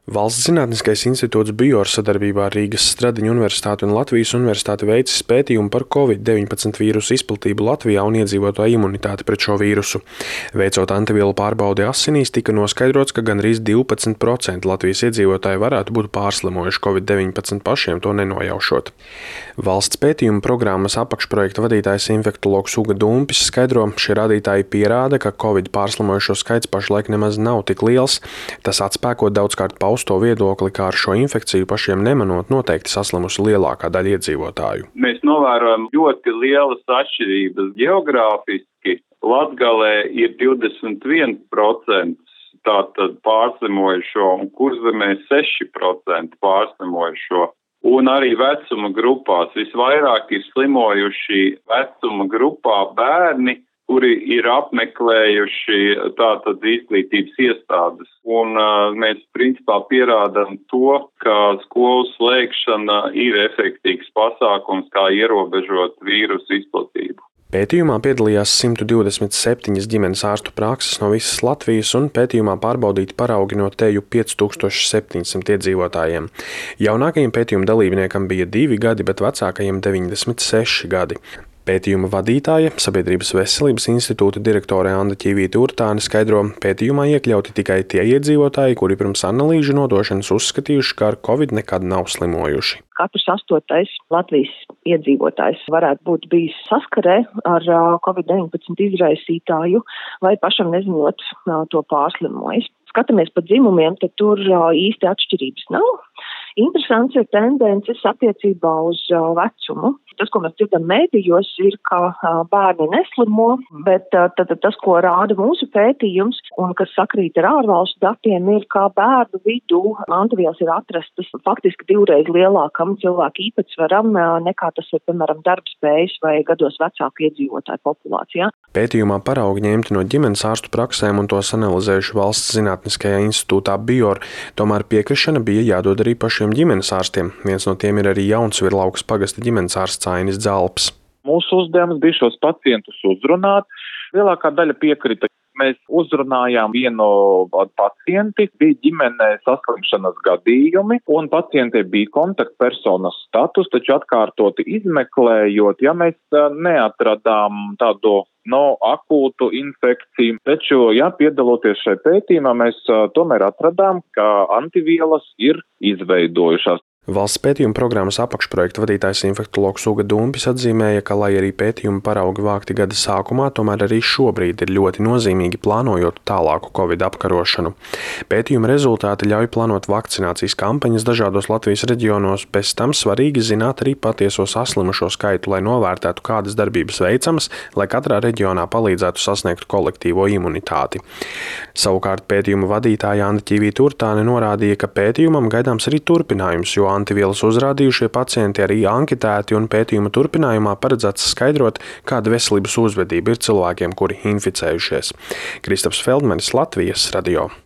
Valsts zinātniskais institūts BIOR sadarbībā ar Rīgas Stradiņu universitāti un Latvijas universitāti veicis pētījumu par Covid-19 vīrusu izplatību Latvijā un iedzīvotāju imunitāti pret šo vīrusu. Veicot antivielu pārbaudi asinīs, tika noskaidrots, ka gandrīz 12% Latvijas iedzīvotāji varētu būt pārslimojuši Covid-19 pašiem to nenojaušot. Valsts pētījuma programmas apakšprojekta vadītājs infektologs Uga Dumpis skaidro, šie rādītāji pierāda, ka Covid pārslimojušo skaits pašlaik nemaz nav tik liels. Tas atspēko daudzkārt pausto viedokli, kā ar šo infekciju pašiem nemanot noteikti saslimusi lielākā daļa iedzīvotāju. Mēs novērojam ļoti lielas atšķirības geogrāfiski. Latgalē ir 21% tātad pārslimojušo un Kurzemē 6% pārslimojušo. Un arī vecuma grupās visvairāk ir slimojuši vecuma grupā bērni, kuri ir apmeklējuši tātad izglītības iestādes. Un mēs principā pierādām to, ka skolu slēgšana ir efektīvs pasākums, kā ierobežot vīrusu izplatību. Pētījumā piedalījās 127 ģimenes ārstu prakses no visas Latvijas un pētījumā pārbaudīti paraugi no teju 5700 iedzīvotājiem. Jaunākajiem pētījuma dalībniekam bija 2 gadi, bet vecākajiem 96 gadi. Pētījuma vadītāja, Sabiedrības veselības institūta direktore Anda Ķīvīte-Urtāne skaidro, pētījumā iekļauti tikai tie iedzīvotāji, kuri pirms analīžu nodošanas uzskatījuši, ka ar Covid nekad nav slimojuši. Katrs 8. Latvijas iedzīvotājs varētu būt bijis saskarē ar Covid-19 izraisītāju vai pašam nezinot to pārslimojis. Skatāmies pa dzimumiem, tad tur īsti atšķirības nav. Interesants ir tendences attiecībā uz vecumu. Tas, ko mēs dzirdam mēdījos, ir, ka bērni neslimo, bet tas, ko rāda mūsu pētījums un kas sakrīt ar ārvalstu datiem, ir, ka bērnu vidū antivielas ir atrastas faktiski 2 lielākam cilvēku īpatsvaram nekā tas ir, piemēram, darbspējas vai gados vecāku iedzīvotāju populācijā. Pētījumā paraugi ņemti no ģimenes ārstu praksēm un tos analizējuši Valsts zinātniskajā institūtā BIOR, tomēr piekrišana bija jādod arī pašiem ģimenes ārstiem. Viens no tiem ir arī Jaunsvirlaukas pagasta ģimenes ārsts Ainis Dzalps. Mūsu uzdevums bija šos pacientus uzrunāt. Lielākā daļa piekrita. Mēs uzrunājām vienu pacienti, bija ģimenē saslimšanas gadījumi, un pacientei bija kontaktpersonas status, taču atkārtoti izmeklējot, ja mēs neatradām tādu akūtu infekciju. Taču, piedaloties šai pētījumā, mēs tomēr atradām, ka antivielas ir izveidojušās. Valsts pētījuma programmas apakšprojekta vadītājs infektologs Uga Dumpis atzīmēja, ka, lai arī pētījuma paraugi vākti gada sākumā, tomēr arī šobrīd ir ļoti nozīmīgi plānojot tālāku Covid apkarošanu. Pētījuma rezultāti ļauj plānot vakcinācijas kampaņas dažādos Latvijas reģionos, pēc tam svarīgi zināt arī patieso saslimušo skaitu, lai novērtētu, kādas darbības veicamas, lai katrā reģionā palīdzētu sasniegt kolektīvo imunitāti. Savukārt pētījuma vadītāja Anda Ķīvīte-Urtāne norādīja, ka pētījumam gaidāms arī turpinājums, jo antivielas uzrādījušie pacienti arī anketēti un pētījuma turpinājumā paredzēts skaidrot, kāda veselības uzvedība ir cilvēkiem, kuri inficējušies. Kristaps Feldmanis, Latvijas radio.